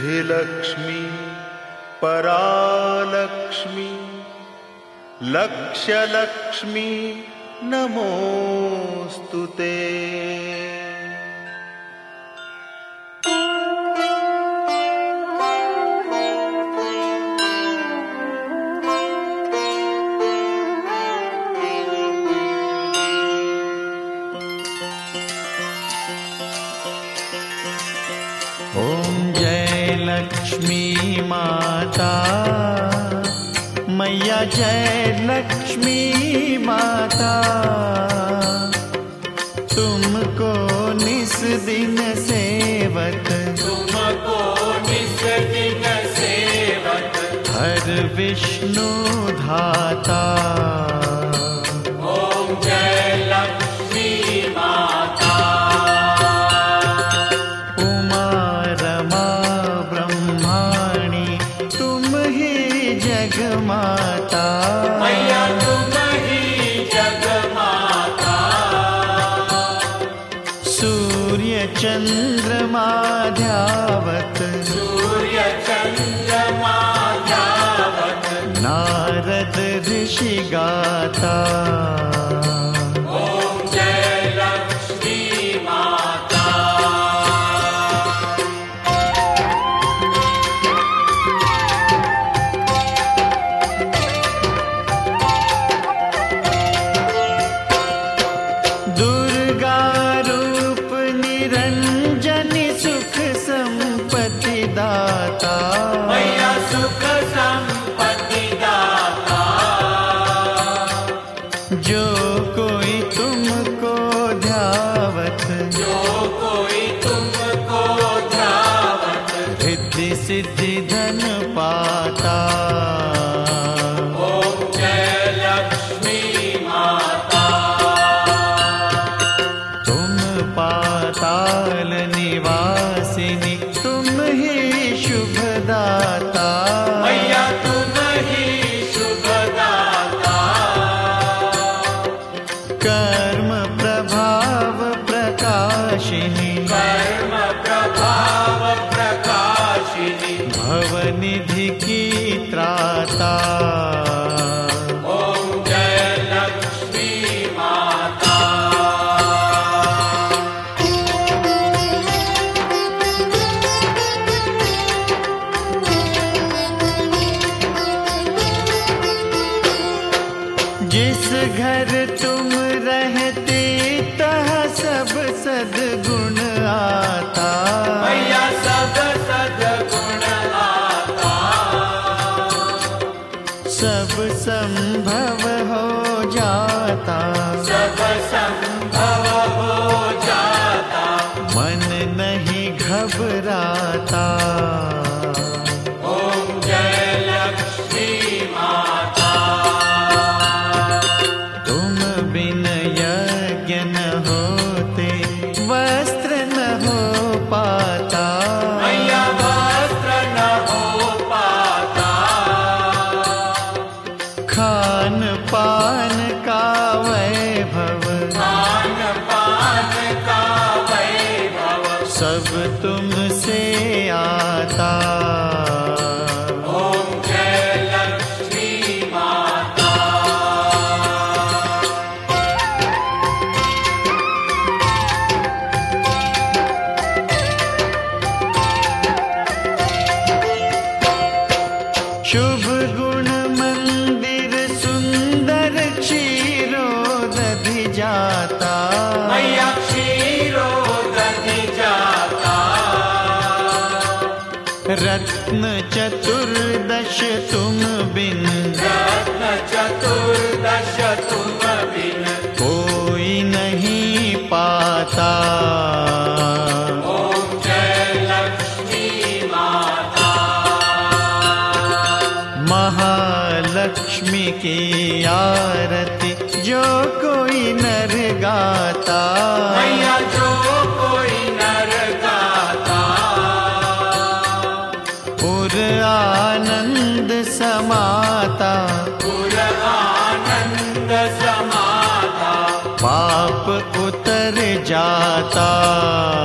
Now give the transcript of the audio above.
सिद्धिलक्ष्मी परालक्ष्मी लक्ष्यलक्ष्मी नमोस्तुते। ओम जय लक्ष्मी माता मैया, जय लक्ष्मी माता। तुमको निस दिन सेवक, तुमको निस दिन सेवक, हर विष्णु धाता। ओम जय लक्ष्मी माता। उमा रमा ब्रह्माणी तुम ही जगमाता। मैया तुम ही जगमाता। सूर्य चंद्रमा ध्यावत, सूर्य चंद्रमा ध्यावत, नारद ऋषि गाता। ओम जय लक्ष्मी माता। दुर्गा रूप निरंजनी सुख संपत्ति दाता। मैया सुख संपत्ति दाता। जो कोई तुमको ध्यावत, जो कोई तुमको ध्यावत, रिद्धि सिद्धि धन पाता। ओम जय लक्ष्मी माता। तुम पाताल निवासिनी तुम ही शुभदाता। मैया तुम ही शुभदाता। कर्म प्रभाव प्रकाशिनी, कर्म प्रभाव प्रकाशिनी, भवनिधि की त्राता। ओम जय लक्ष्मी माता। जिस घर तुम रहते तह सब सद्गुण आता। मैया सब सद्गुण आता। सब संभव हो जाता, सब संभव हो जाता। मन नहीं घबराता। ओम जय लक्ष्मी माता। तुम बिन यज्ञ न होते, वस्त्र न हो पाता। मैया वस्त्र न हो पाता। खान पान का वैभव, खान पान का वैभव, सब तुमसे आता। ओम जय लक्ष्मी माता। शुभ गुण मंदिर सुंदर क्षीरोदधि जाता। मैया क्षीरोदधि जाता। रत्न चतुर्दश तुम बिन, रत्न चतुर्दश तुम बिन, कोई नहीं पाता। ओम जय लक्ष्मी माता। महालक्ष्मी की आरती जो कोई नर गाता। मैया जो कोई नर गाता, पुर आनंद समाता। पुर आनंद समाता। पाप उतर जाता।